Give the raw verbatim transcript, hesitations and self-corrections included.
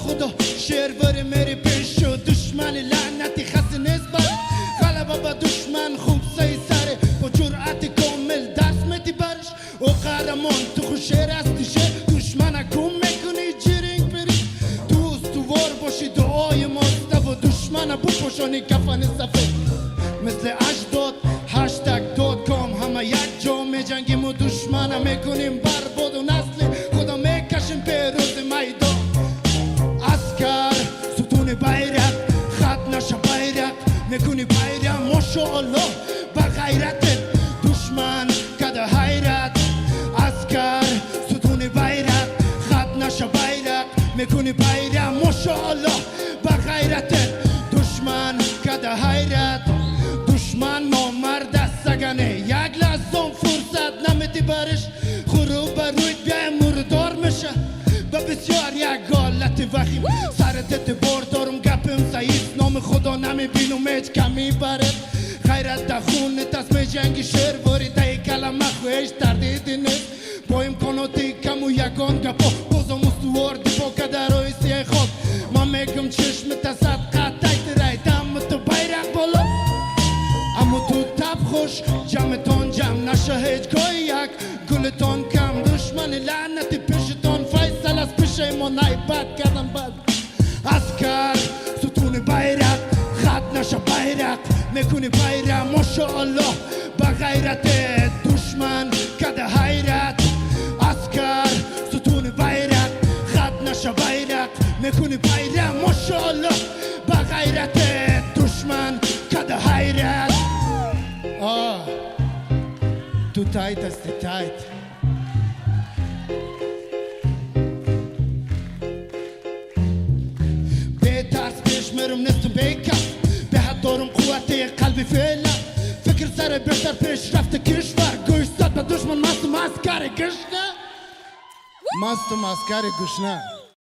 خدا شعر بره میری پیش و دشمن لعنتی خسته نیست بر غلبه با دشمن خوب سعی سره با جرأت کامل دست میتی برش و قهرمان تو خوش شعر هستی شعر دشمن کم میکنی جیرینگ بری تو استوار باشی دعای ماسته و دشمن بپوشانی کفن سفید مثل اجداد هشتگ دات کام همه یک جا میجنگیم و دشمن میکنیم برباد و نسل خدا میکشیم پیروز میدان اسکر ستون بیرق خط نشه بیرق میکنی بیرق ماشاءالله با غیرت دشمن کده حیرت اسکر ستون بیرق خط نشه بیرق میکنی بیرق ماشاءالله با غیرت دشمن کده حیرت دشمن نامرد سگنه یک لحظه فرصت نمیتی برش خروب روید بیای مردار میشه و بسیار یک گالت وخیم سرت بار دارم گپم سعید نام خدا نمیبینم هیچ کمی برد غیرت دخون تصمه جنگی شعر واری ده کلمه خویش تردیدی نیست با امکاناتی کم و یکان گپا بازم استوار دیپا کده روی سیه خود من میگم چشم تصد قطعی ترای دم تو بیرق بالا اما تو تب خوش جمعتان جمع نشه هیچ گاهی یک گلتان کم دشمن لعنتی پیشتان فیصل از پیش ما نایبت کردن بد اسکر ستون بیرق خط نشه بیرق میکنی بیرق ماشاءالله با غیرت دشمن کده حیرت اسکر ستون بیرق خط نشه بیرق میکنی بیرق ماشاءالله با غیرت دشمن کده حیرت آه تو تایت هستی تایت به ترس پیش میرم نیستم بیکم به حد دارم قوت قلبی فعلا فکر سر بهتر پیش رفت کشور گوش داد به دشمن مستم اسکر گشنه مستم اسکر گشنه